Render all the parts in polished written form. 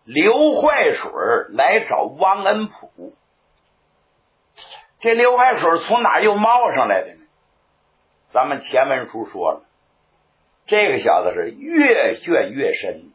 刘怀水来找王恩普。这刘怀水从哪又冒上来的呢？咱们前文书说了，这个小子是越陷越深，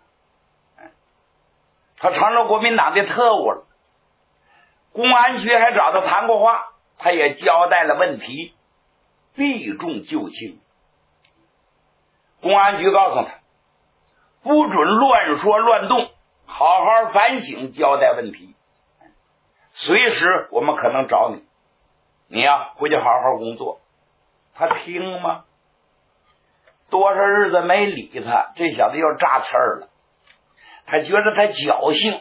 他成了国民党的特务了。公安局还找他谈过话，他也交代了问题，避重就轻。公安局告诉他，不准乱说乱动，好好反省，交代问题。随时我们可能找你，你呀回去好好工作。他听吗？多少日子没理他，这小子又炸刺儿了。他觉得他侥幸，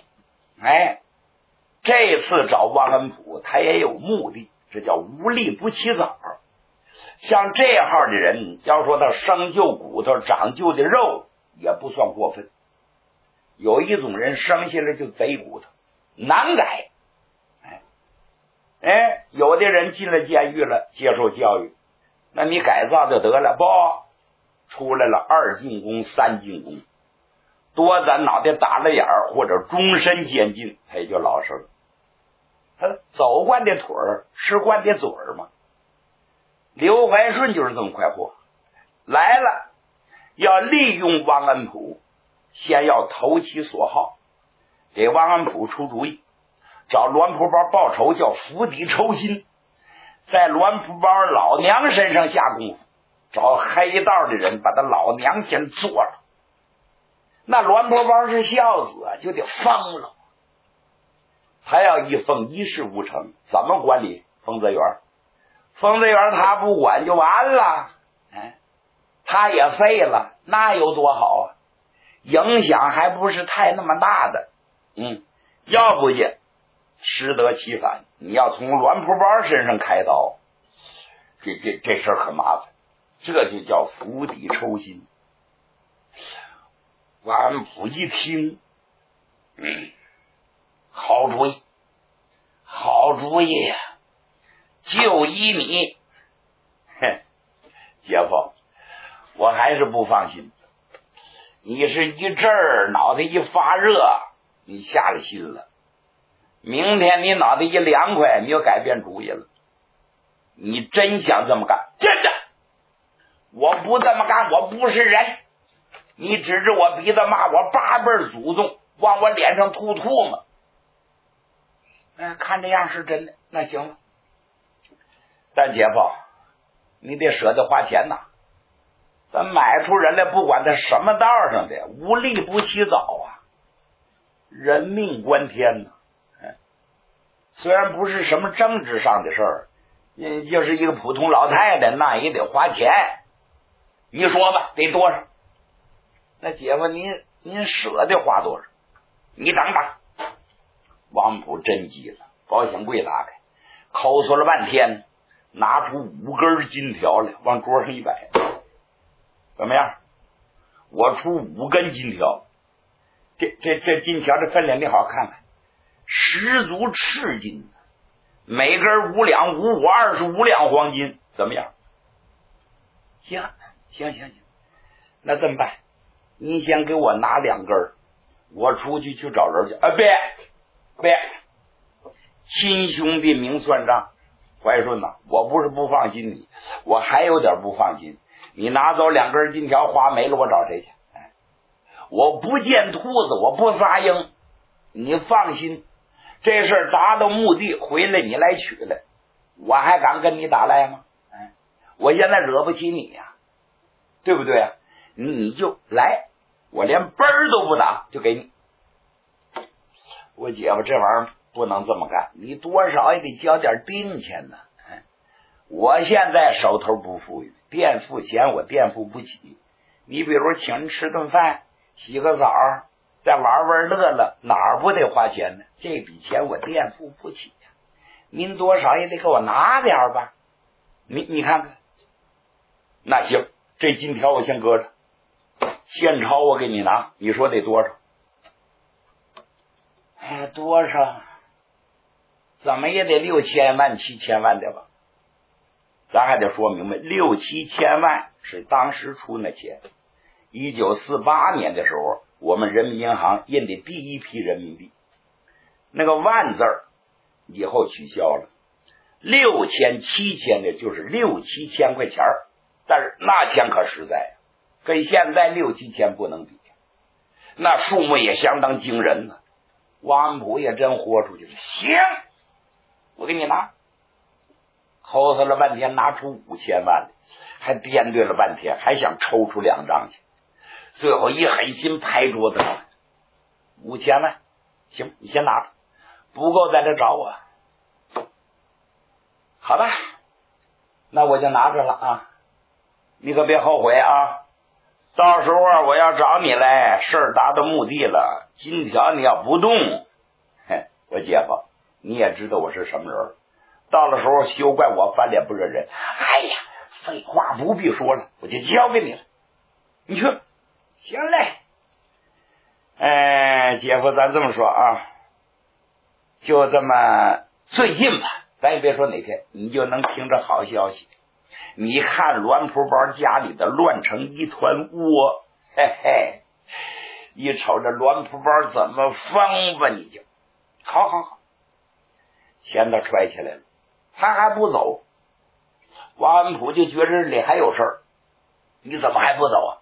这次找汪恩普他也有目的，这叫无利不起早。像这号的人，要说他生就骨头长就的肉也不算过分。有一种人生下来就贼骨头，难改。有的人进了监狱了，接受教育，那你改造就得了，不出来了2进宫3进宫，多咱脑袋打了眼儿，或者终身监禁，他也就老实了。他走惯的腿儿，吃惯的嘴儿嘛。刘怀顺就是这么快活，来了要利用汪恩普，先要投其所好，给汪恩普出主意，找栾蒲包报仇，叫釜底抽薪，在栾蒲包老娘身上下功夫，找黑道的人把他老娘先做了。那栾蒲包是孝子啊，就得疯了。他要一疯一事无成，怎么管理丰泽园？丰泽园他不管就完了，他也废了，那有多好啊？影响还不是太那么大的。要不就适得其反，你要从栾蒲包身上开刀，这事儿可麻烦，这就叫釜底抽薪。王恩普一听，好主意，好主意呀，就依你。姐夫，我还是不放心。你是一阵儿脑袋一发热，你下了心了。明天你脑袋一凉快，你又改变主意了。你真想这么干？真的，我不这么干，我不是人。你指着我鼻子骂我8辈祖宗，往我脸上吐唾沫。看这样是真的，那行了。但姐夫，你得舍得花钱呐。咱买出人来，不管他什么道上的，无利不起早啊，人命关天呐。虽然不是什么政治上的事儿，就是一个普通老太太，那也得花钱。你说吧，得多少？那姐夫，您舍得花多少？你等等。王普真急了，保险柜打开，抠索了半天，拿出5根金条来，往桌上一摆。怎么样？我出5根金条，这金条这分量你好看看，十足赤金，每根5两55 25两黄金，怎么样？行，那这么办？你先给我拿2根，我出去找人去。别，亲兄弟明算账。怀顺呐，我不是不放心你，我还有点不放心。你拿走2根金条花没了，我找谁去？我不见兔子，我不撒鹰。你放心，这事达到目的，回来你来取来，我还敢跟你打赖吗？我现在惹不起你呀，对不对啊？你就来，我连奔儿都不打，就给你。我姐夫，这玩意儿不能这么干，你多少也得交点定钱呢。我现在手头不富裕，垫付钱我垫付不起。你比如请人吃顿饭，洗个澡，再玩玩乐乐，哪儿不得花钱呢？这笔钱我垫付不起呀，您多少也得给我拿点吧。你看看。那行，这金条我先搁着，现钞我给你拿，你说得多少？多少？怎么也得6千万7千万的吧？咱还得说明白，6、7千万是当时出那钱。1948年的时候， 我们人民银行印的第一批人民币，那个万字以后取消了，6000、7000的就是6、7千块钱，但是那钱可实在，跟现在6、7千不能比，那数目也相当惊人呢。王安普也真豁出去了，行，我给你拿，抠搜了半天，拿出5000万来，还掂对了半天，还想抽出2张去，最后一狠心拍桌子上，5000万，行，你先拿着，不够再来找我。好吧，那我就拿着了啊，你可别后悔啊，到时候我要找你来，事儿达到目的了，金条你要不动，嘿，我姐夫你也知道我是什么人，到了时候休怪我翻脸不认人。哎呀，废话不必说了，我就交给你了，你去。行嘞，姐夫咱这么说啊，就这么最近吧，咱也别说哪天，你就能听着好消息。你看栾蒲包家里的乱成一团窝，嘿嘿，一瞅这栾蒲包怎么方吧，你就好，钱都揣起来了，他还不走。王安普就觉着这里还有事儿，你怎么还不走啊？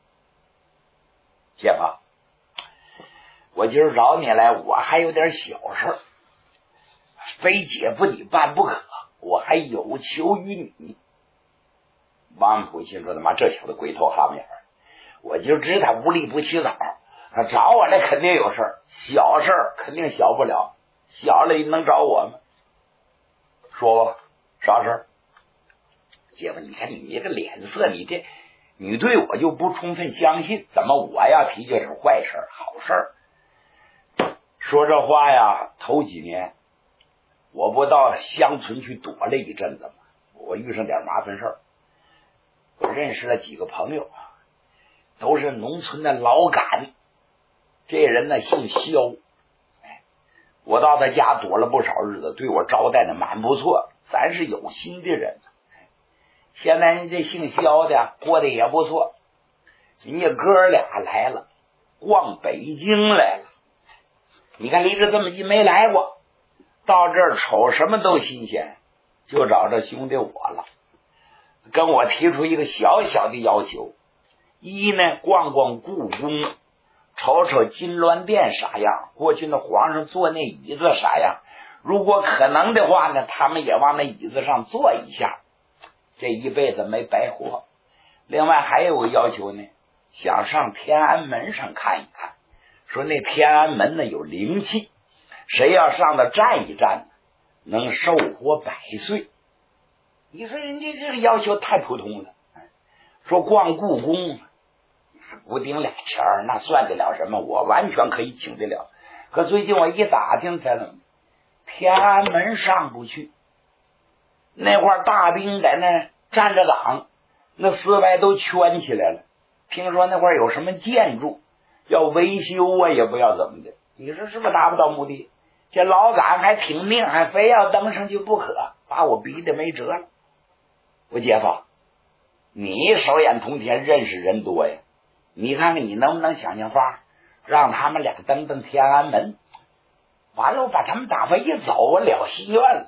姐夫，我今儿找你来，我还有点小事儿，非姐夫你办不可，我还有求于你。王安普心说他妈这小子鬼头哈面，我就知他无利不起早，他找我来肯定有事儿，小事儿肯定小不了，小了能找我吗？说吧，啥事儿？姐夫，你看你这个脸色，你对我就不充分相信，怎么我要提就是坏事好事儿？说这话呀，头几年我不到乡村去躲了一阵子吗？我遇上点麻烦事儿，我认识了几个朋友，都是农村的老杆，这人呢姓肖，我到他家躲了不少日子，对我招待的蛮不错，咱是有心的人。现在人这姓肖的过得也不错，人家哥俩来了，逛北京来了。你看离着这么近没来过，到这儿瞅什么都新鲜，就找这兄弟我了，跟我提出一个小小的要求：一呢，逛逛故宫，瞅瞅金銮殿啥样，过去那皇上坐那椅子啥样，如果可能的话呢，他们也往那椅子上坐一下，这一辈子没白活。另外还有个要求呢，想上天安门上看一看，说那天安门呢有灵气，谁要上到站一站能寿活100岁。你说人家这个要求太普通了。说逛故宫不顶俩钱儿，那算得了什么？我完全可以请得了。可最近我一打听才能，天安门上不去，那块大兵在那站着岗，那四外都圈起来了。听说那块有什么建筑要维修啊，也不要怎么的。你说是不是达不到目的？这老杆还挺命，还非要登上去不可，把我逼得没辙了。我姐夫，你手眼通天，认识人多呀，你看看你能不能想想法，让他们俩登登天安门，完了我把他们打发一走，我了心愿了。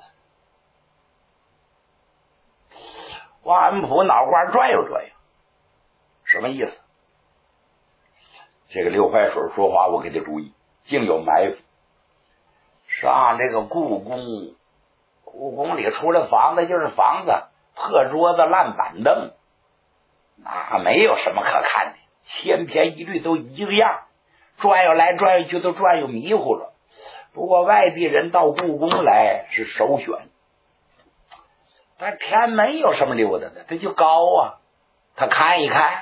王安普脑瓜转悠转悠，什么意思？这个刘怀水说话我给他注意，竟有埋伏。上这个故宫里除了房子就是房子，破桌子烂板凳，那没有什么可看的，千篇一律都一个样，转悠来转悠去都转悠迷糊了。不过外地人到故宫来是首选，但天安门有什么溜达的？它就高啊，他看一看，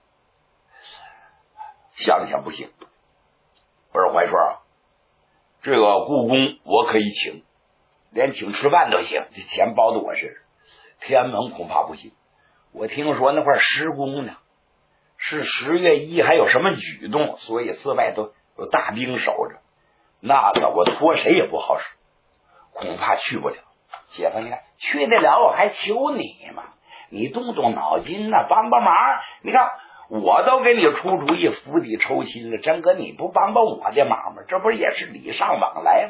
想想不行。不是怀顺，这个故宫我可以请，连请吃饭都行，这钱包的我是。天安门恐怕不行，我听说那块施工呢，是10月1还有什么举动，所以四外都有大兵守着，那个我托谁也不好使，恐怕去不了。姐夫，你看去得了我还求你嘛，你动动脑筋呢，帮帮忙。你看我都给你出主意，釜底抽薪了，真哥你不帮帮我的忙吗？这不也是礼尚往来吗？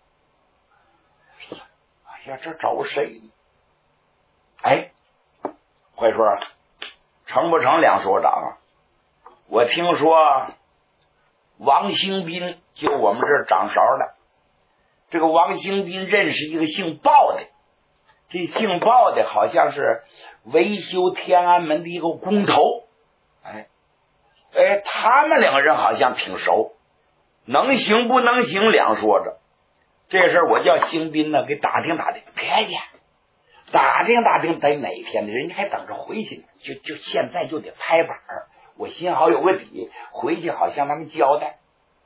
哎呀，这找谁呢？哎，坏说成不成梁所长啊？我听说王兴斌就我们这儿掌勺的，这个王兴斌认识一个姓鲍的，这姓鲍的好像是维修天安门的一个工头，他们两个人好像挺熟，能行不能行两说着。这事儿我叫兴斌呢给打听打听，别介打听打听，等哪天呢？人家还等着回去呢，就现在就得拍板儿。我心好有个底，回去好向他们交代。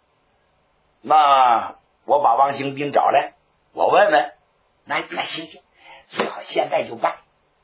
那我把王兴斌找来，我问问。那行，最好现在就办。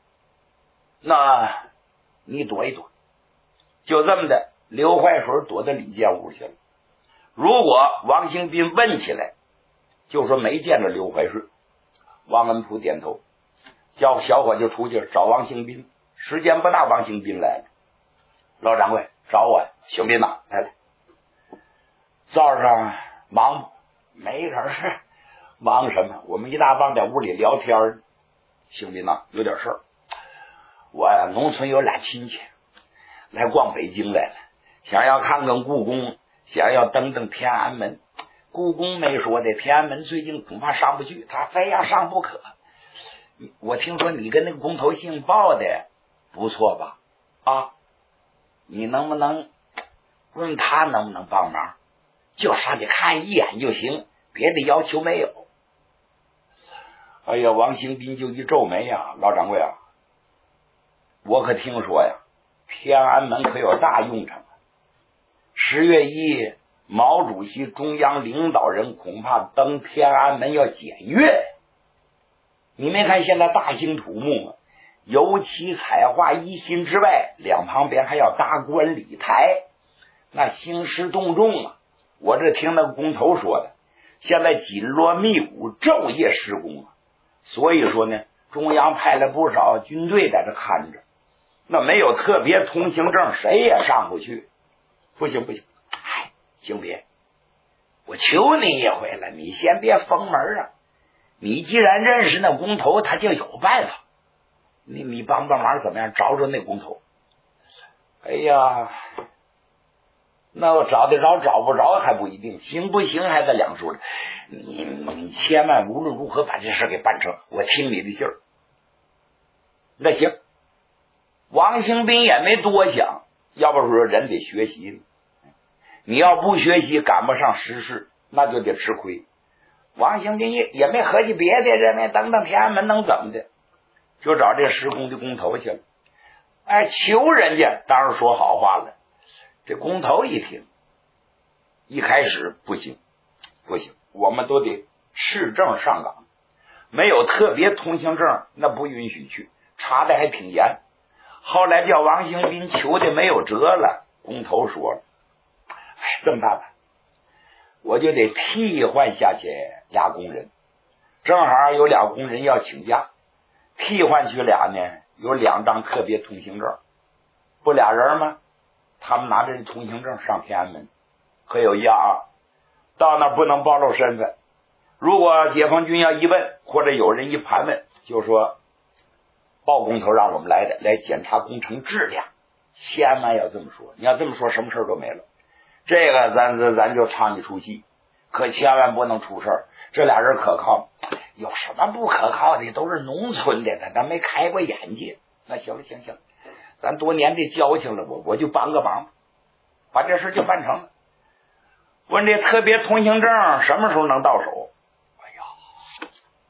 那你躲一躲，就这么的。刘坏水躲到里间屋去了。如果王兴斌问起来，就说没见着刘坏水。王恩普点头，叫小伙就出去找王兴斌。时间不大，王兴斌来了。老掌柜找我，兴斌呐，来。早上忙不？没事儿，忙什么？我们一大帮在屋里聊天。兴斌呐，有点事儿。我呀，农村有俩亲戚来逛北京来了，想要看看故宫，想要登登天安门。故宫没说的，天安门最近恐怕上不去，他非要上不可。我听说你跟那个工头姓鲍的不错吧？啊，你能不能问他能不能帮忙？就上去看一眼就行，别的要求没有。哎呀，王兴斌就一皱眉呀，老掌柜啊，我可听说呀，天安门可有大用场。10月1，毛主席中央领导人恐怕登天安门要检阅。你没看现在大兴土木吗？油漆彩画一新之外，两旁边还要搭观礼台，那兴师动众啊！我这听那个工头说的，现在紧锣密鼓，昼夜施工啊。所以说呢，中央派了不少军队在这看着，那没有特别通行证，谁也上不去。不行，行别，我求你一回了，你先别封门啊！你既然认识那工头，他就有办法。你帮忙怎么样？找找那工头。哎呀，那我找得着找不着还不一定，行不行还得两说。你千万无论如何把这事给办成，我听你的信儿。那行，王兴斌也没多想，要不说人得学习，你要不学习赶不上时事，那就得吃亏。王兴斌也没合计别的，认为等天安门能怎么的，就找这施工的工头去了。求人家当然说好话了。这工头一听，一开始不行，我们都得持证上岗，没有特别通行证那不允许去，查的还挺严。后来叫王兴斌求的没有辙了，工头说了，这么办吧，我就得替换下去俩工人，正好有俩工人要请假，替换去俩呢，有2张特别通行证，不俩人吗？他们拿着通行证上天安门，可有一样啊，到那不能暴露身份。如果解放军要一问，或者有人一盘问，就说鲍工头让我们来的，来检查工程质量，千万要这么说。你要这么说，什么事都没了。这个咱就唱一出戏，可千万不能出事儿。这俩人可靠？有什么不可靠的？都是农村的，咱没开过眼界。那行，咱多年的交情了，我就帮个忙，把这事就办成了。问这特别通行证什么时候能到手？哎呀，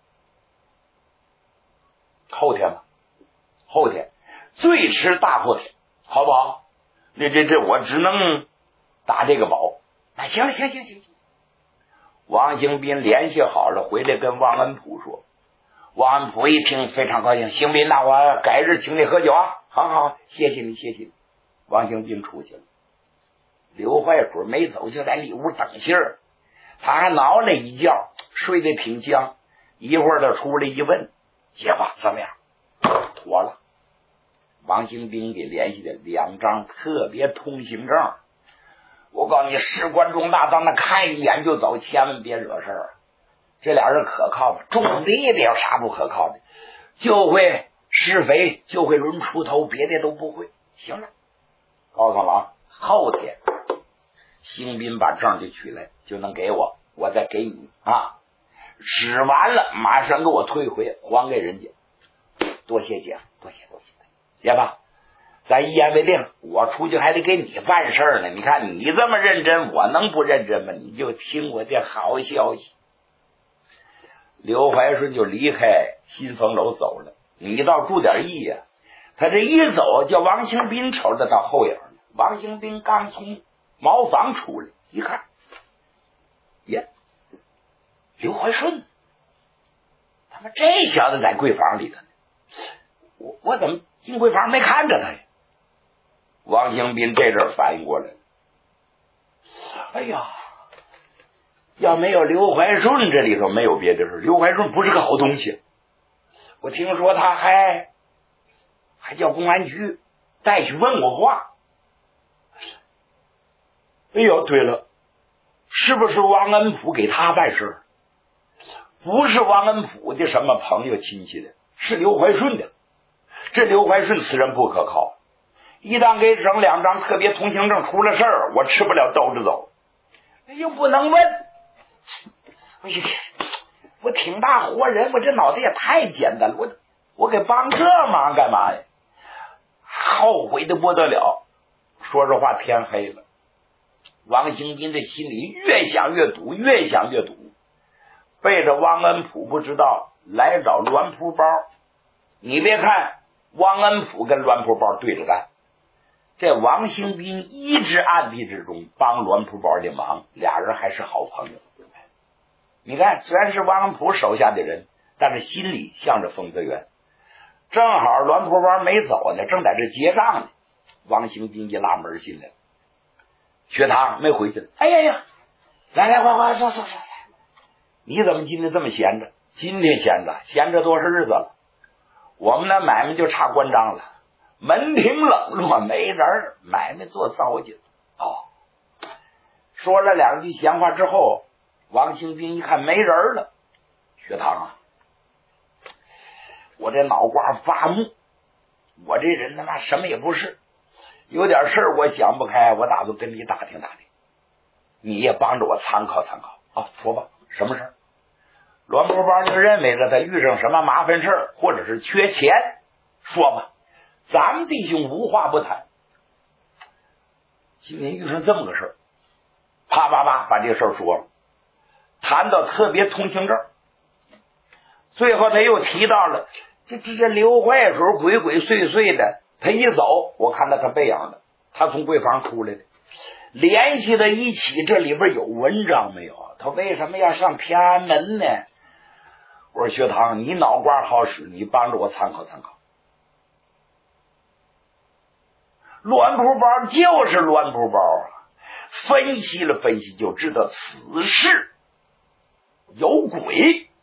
后天吧，后天最迟大后天，好不好？这我只能打这个保。行。王兴斌联系好了，回来跟王恩普说。王恩普一听非常高兴，兴斌呐，我改日请你喝酒啊！好，谢谢你。王兴斌出去了，刘坏水没走，就在里屋等信儿。他还挠了一觉，睡得挺香。一会儿他出来一问，结果怎么样？妥了。 王兴兵给联系的2张特别通行证。我告诉你，事关重大，咱们看一眼就走，千万别惹事儿。这俩人可靠吗？种地的有啥不可靠的？就会施肥，就会抡锄头，别的都不会。行了，告诉了啊，后天兴兵把证就取来，就能给我，我再给你啊。使完了马上给我退回，还给人家。多谢姐，多谢。姐吧，咱一言为定，我出去还得给你办事呢。你看你这么认真，我能不认真吗？你就听我这好消息。刘怀顺就离开新丰楼走了。你倒注点意呀！他这一走，叫王兴斌瞅着到后影。王兴斌刚从茅房出来，一看，耶，刘怀顺，他妈这小子在柜房里头呢。我怎么进柜房没看着他呀？王兴斌这阵反应过来了，哎呀，要没有刘怀顺，这里头没有别的事。刘怀顺不是个好东西，我听说他还叫公安局带去问我话。哎呦，对了，是不是王恩普给他办事？不是王恩普的什么朋友亲戚的，是刘怀顺的。这刘怀顺此人不可靠，一旦给整2张特别通行证，出了事儿，我吃不了兜着走。又不能问，哎呀，我挺大活人，我这脑袋也太简单了，我给帮这忙干嘛呀？后悔的不得了。说实话，天黑了，王兴斌的心里越想越堵，越想越堵。背着汪恩普不知道来找栾蒲包。你别看汪恩普跟栾蒲包对着干，这王兴斌一直暗地之中帮栾蒲包的忙，俩人还是好朋友。你看，虽然是汪恩普手下的人，但是心里向着冯泽元。正好栾蒲包没走呢，正在这结账呢，王兴斌一拉门进来了。学堂没回去了。哎呀呀，来，快坐。你怎么今天这么闲着？今天闲着多少日子了？我们那买卖就差关张了，门庭冷落，没人，买卖做糟践。说了2句闲话之后，王兴斌一看没人了。学堂啊，我这脑瓜发木，我这人他妈什么也不是，有点事儿我想不开，我打算跟你打听打听，你也帮着我参考参考啊。说吧，什么事儿？栾蒲包就认为了他遇上什么麻烦事儿，或者是缺钱，说吧，咱们弟兄无话不谈。今天遇上这么个事儿，啪把这个事儿说了，谈到特别通行证，最后他又提到了这刘怀时候鬼祟祟的，他一走，我看到他背影了，他从柜房出来的，联系在一起，这里边有文章没有？他为什么要上天安门呢？我说学堂，你脑瓜好使，你帮着我参考参考。栾蒲包就是栾蒲包啊，分析了分析就知道此事有鬼。